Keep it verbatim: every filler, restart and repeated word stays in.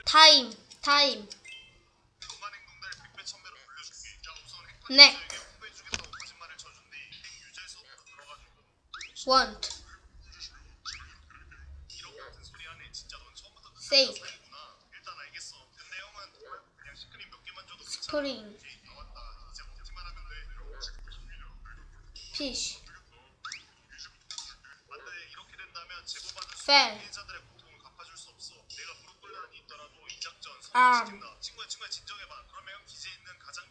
타임 타임 넥 want fake 스프링 fish fan arm